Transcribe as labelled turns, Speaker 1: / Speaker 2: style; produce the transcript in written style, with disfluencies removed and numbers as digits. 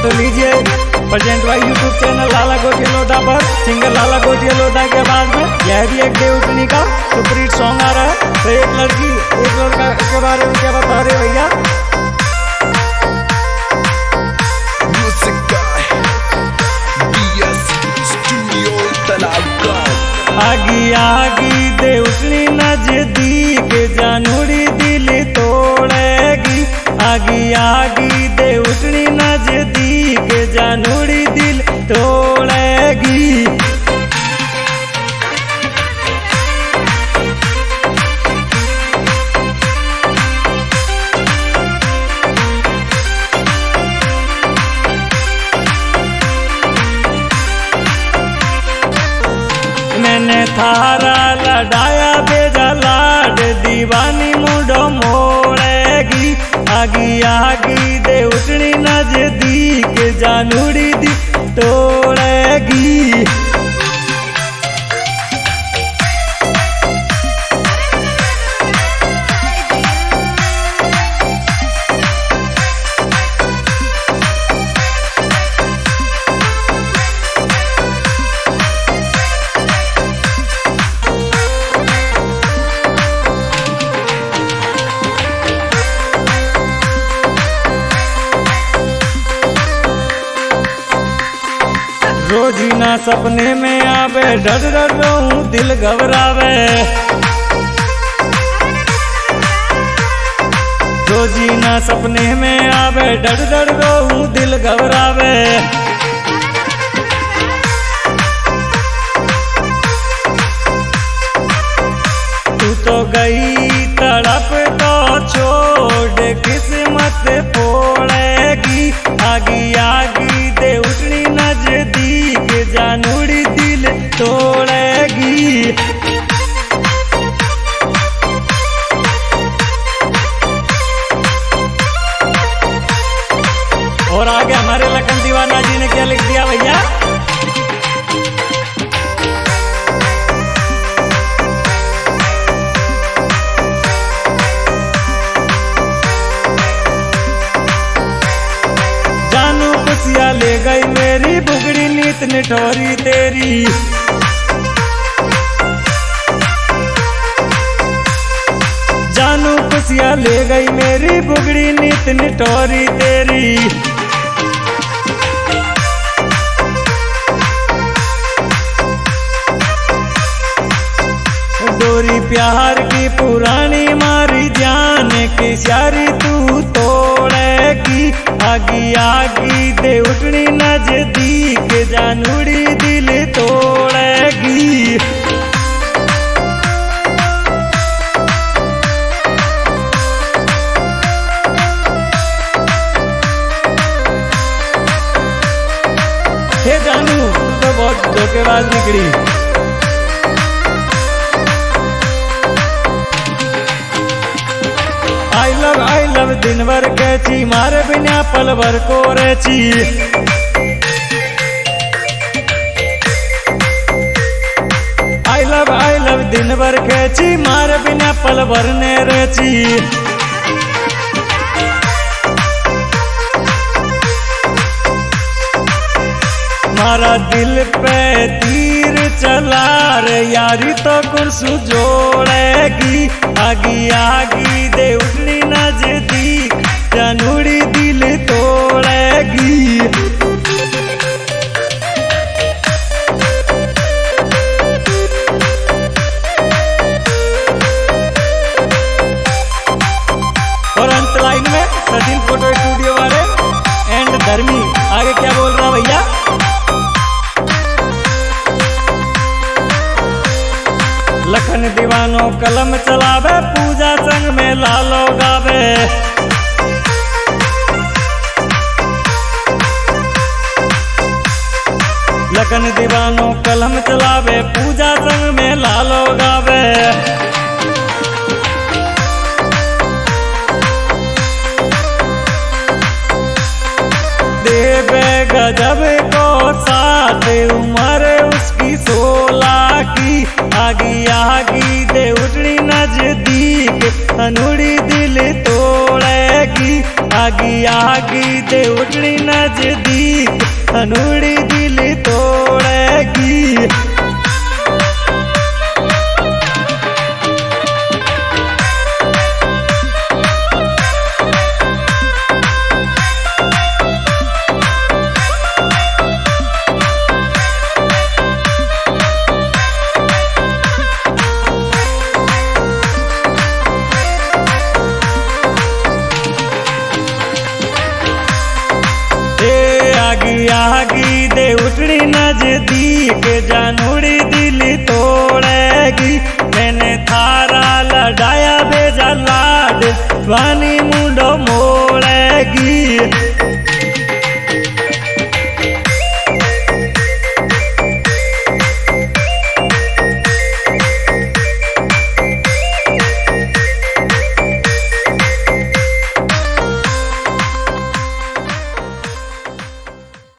Speaker 1: तो लीजिए प्रेजेंट भाई यूट्यूब चैनल लाला गोटिया लोधा पर सिंगर लाला गोटिया लोधा के बाद में यह भी एक देवउठनी का सुपरहिट सॉन्ग आ रहा है। तो एक लड़की एक लड़का के बारे में क्या बता रहे भैया। आगी आगी देवउठनी नजदीक जानूरी दिल तोड़ेगी। आगी आगी देवउठनी नजदीक जानूरी दिल तोड़ेगी। मैंने थारा लड़ाया बेजा लाड दीवानी मुंडो मोड़ेगी। आगी आगी देवउठनी नजदीक जानूरी दी तोड़ेगी। रोजीना सपने में आवे डर डर रहूं दिल घबरावे। रोजीना सपने में आवे डर डर रहूं दिल घबरावे। तू तो गई तड़प तो छोड़ किस्मत फोड़ेगी। आगी आगी देवउठनी नजदीक जानूरी दिल तोड़ेगी। और आगे हमारे लखन दीवाना जी ने क्या लिख दिया भैया। खुशियाँ ले गई मेरी बुगड़ी नीत निठोरी तेरी। जानू खुशियाँ ले गई मेरी बुगड़ी नीत निठोरी तेरी। डोरी प्यार की पुरानी मारी जान की सारी तू तोड़ेगी। आगी आगी देवउठनी नजदीक जानूरी दिल तोड़ेगी। हे जानू तो बहुत धोखेबाज निकली। आई लव दिन भर कैची मारे बिना पल भर को रेची। आई लव दिन भर कैची मारे बिना पल भर ने रेची। मारा दिल पे तीर चला रे यारी तो कुर्सू जोड़ेगी। आगी आगी देवउठनी नजदीक जानूरी दिल तोड़ेगी। और अंत लाइन में सचिन फोटो स्टूडियो वाले एंड धर्मी आगे क्या बोल रहा भैया। लखन दीवानो कलम चलावे पूजा संग में लालो गावे। लखन दीवानो कलम चलावे पूजा संग में लालो गावे। देवे गजब को साथ उम्र उसकी 16 की। आगी आगी देवउठनी नजदीक जानूरी दिल तोड़ेगी। आगी आगी दे उठनी नजदीक अनुड़ी दिल तोड़ेगी। आगी आगी दे उठनी नजदीक जानूड़ी दिल तोड़ेगी। मैंने थारा लड़ाया बेजा लाड वानी मुँह